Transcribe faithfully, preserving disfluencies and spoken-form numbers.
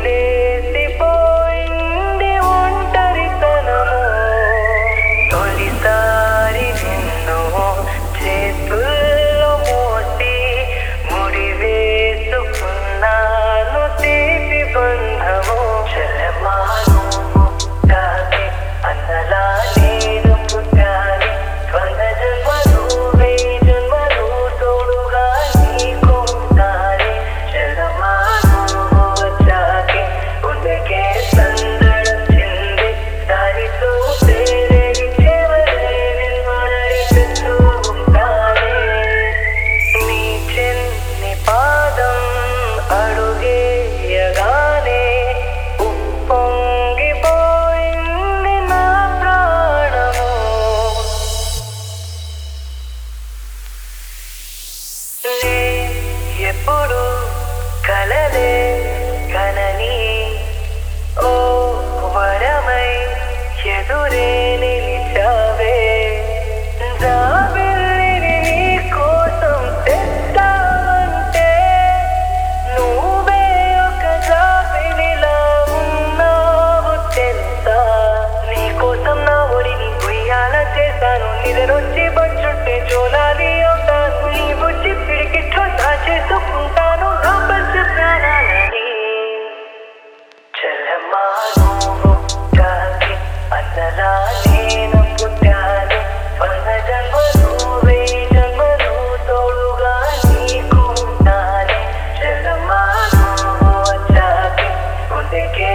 ముడివేసిపోయింది ఒంటరితనము. తొలిసారి నిన్ను చేతుల్లో మోసి ముడివేసుకున్నాను తీపి బంధము. చలమాను ముట్టాలి అన్నలా నేను పుట్టాలి. వంద జన్మలు వెయ్యి జన్మలు తోడుగా నీకు ఉండాలి. చలమాను వచ్చాకే గుండెకే సందడొచ్చింది. దారితో పేరే చివరే నిన్ను నడిపిస్తూ ఉండాలి. నీ చిన్ని పాదం అడుగేయగానే ఉప్పొంగిపోయింది నా ప్రాణము. లే ఎప్పుడు కలలే కనని ఓ వరమై ఎదురే నిలిచావే. జాబిల్లిని నీ కోసం తెస్తావంటే నువ్వే ఒక జాబిలిలా ఉన్నావు తెలుసా. నీ కోసం నా ఒడిని ఉయ్యాల చేశాను. నిద్రొచ్చి బచ్చుంటే జోలాలి అవుతాను. నీ బుజ్జి పిడికిట్లో దాచేసుకుంటాను నా పంచ ప్రాణాలని. చలమా నువ్వు పుట్టాలి అన్నలా నేను పుట్టాలి. వంద జన్మలు వెయ్యి జన్మలు తోడుగా నీకు ఉండాలి. చలమా నువ్వు వచ్చాకే గుండెకే